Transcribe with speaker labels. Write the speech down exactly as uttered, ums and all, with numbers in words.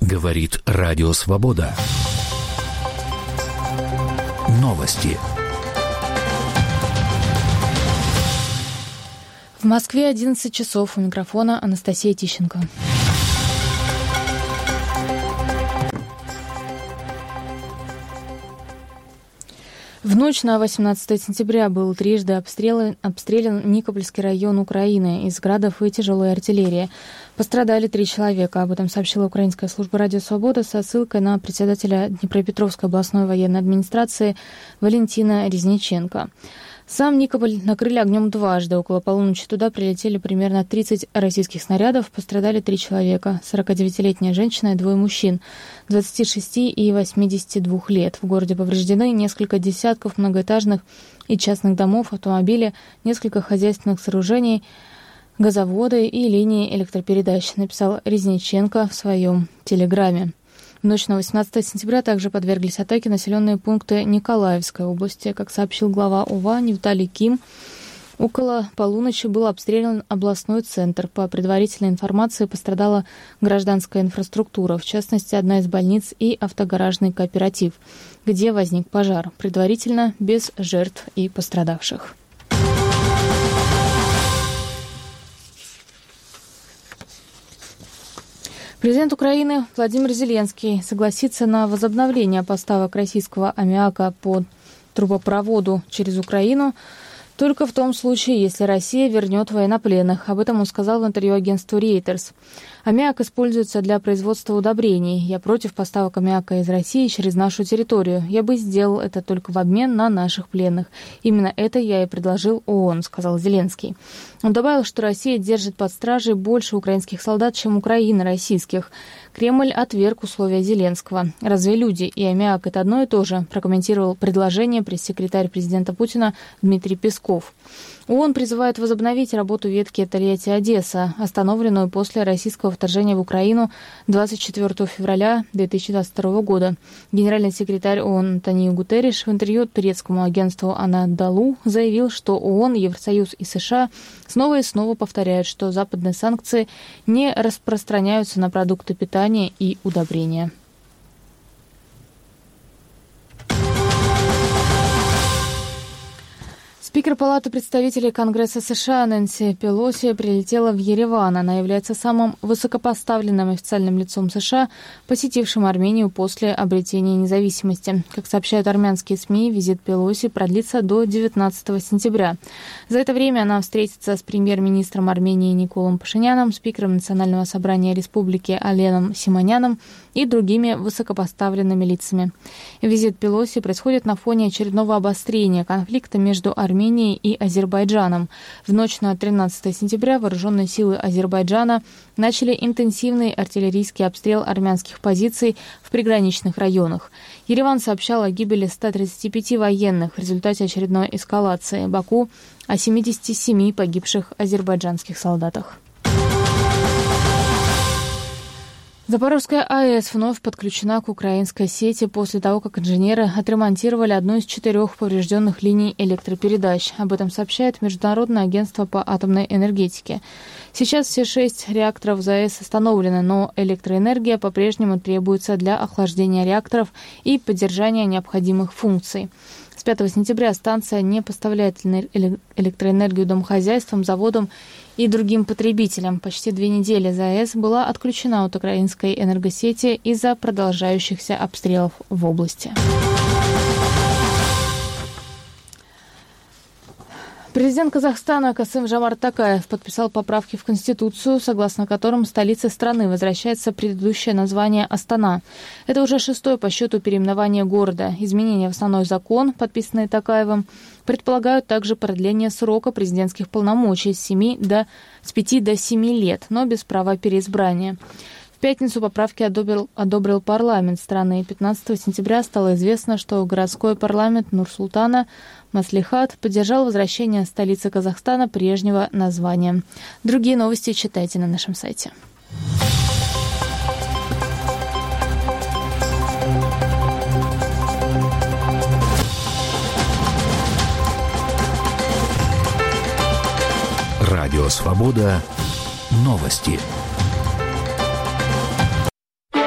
Speaker 1: Говорит Радио Свобода. Новости.
Speaker 2: В Москве одиннадцать часов. У микрофона Анастасия Тищенко. В ночь на восемнадцатое сентября был трижды обстрелян, обстрелян Никопольский район Украины из градов и тяжелой артиллерии. Пострадали три человека. Об этом сообщила Украинская служба «Радио Свобода» со ссылкой на председателя Днепропетровской областной военной администрации Валентина Резниченко. Сам Никополь накрыли огнем дважды. Около полуночи туда прилетели примерно тридцать российских снарядов. Пострадали три человека. сорокадевятилетняя женщина и двое мужчин, двадцати шести и восьмидесяти двух лет. В городе повреждены несколько десятков многоэтажных и частных домов, автомобили, несколько хозяйственных сооружений, газоводы и линии электропередач, написал Резниченко в своем телеграме. В ночь на восемнадцатое сентября также подверглись атаке населенные пункты Николаевской области. Как сообщил глава ОВА Невталий Ким, около полуночи был обстрелян областной центр. По предварительной информации пострадала гражданская инфраструктура, в частности, одна из больниц и автогаражный кооператив, где возник пожар. Предварительно без жертв и пострадавших. Президент Украины Владимир Зеленский согласится на возобновление поставок российского аммиака по трубопроводу через Украину только в том случае, если Россия вернет военнопленных. Об этом он сказал в интервью агентству Reuters. Аммиак используется для производства удобрений. Я против поставок аммиака из России через нашу территорию. Я бы сделал это только в обмен на наших пленных. Именно это я и предложил ООН, сказал Зеленский. Он добавил, что Россия держит под стражей больше украинских солдат, чем Украина российских. Кремль отверг условия Зеленского. «Разве люди и аммиак – это одно и то же?» прокомментировал предложение пресс-секретарь президента Путина Дмитрий Песков. ООН призывает возобновить работу ветки Тольятти-Одесса, остановленную после российского вторжения в Украину двадцать четвёртого февраля две тысячи двадцать второго года. Генеральный секретарь ООН Антонио Гутерриш в интервью турецкому агентству Анадолу заявил, что ООН, Евросоюз и США снова и снова повторяют, что западные санкции не распространяются на продукты питания и удобрения. Спикер Палаты представителей Конгресса США Нэнси Пелоси прилетела в Ереван. Она является самым высокопоставленным официальным лицом США, посетившим Армению после обретения независимости. Как сообщают армянские СМИ, визит Пелоси продлится до девятнадцатого сентября. За это время она встретится с премьер-министром Армении Николом Пашиняном, спикером Национального собрания республики Аленом Симоняном и другими высокопоставленными лицами. Визит Пелоси происходит на фоне очередного обострения конфликта между Арменией и Азербайджаном. В ночь на тринадцатое сентября вооруженные силы Азербайджана начали интенсивный артиллерийский обстрел армянских позиций в приграничных районах. Ереван сообщал о гибели ста тридцати пяти военных в результате очередной эскалации. Баку о семидесяти семи погибших азербайджанских солдатах. Запорожская АЭС вновь подключена к украинской сети после того, как инженеры отремонтировали одну из четырех поврежденных линий электропередач. Об этом сообщает Международное агентство по атомной энергетике. Сейчас все шесть реакторов ЗАЭС остановлены, но электроэнергия по-прежнему требуется для охлаждения реакторов и поддержания необходимых функций. С пятого сентября станция не поставляет электроэнергию домохозяйствам, заводам и другим потребителям. Почти две недели ЗАЭС была отключена от украинской энергосети из-за продолжающихся обстрелов в области. Президент Казахстана Касым-Жомарт Токаев подписал поправки в Конституцию, согласно которым столице страны возвращается предыдущее название Астана. Это уже шестое по счету переименование города. Изменения в основной закон, подписанные Токаевым, предполагают также продление срока президентских полномочий с, семи до, с пяти до семи лет, но без права переизбрания. В пятницу поправки одобрил, одобрил парламент страны. пятнадцатого сентября стало известно, что городской парламент Нур-Султана Маслихат поддержал возвращение столицы Казахстана прежнего названия. Другие новости читайте на нашем сайте.
Speaker 1: Радио Свобода. Новости.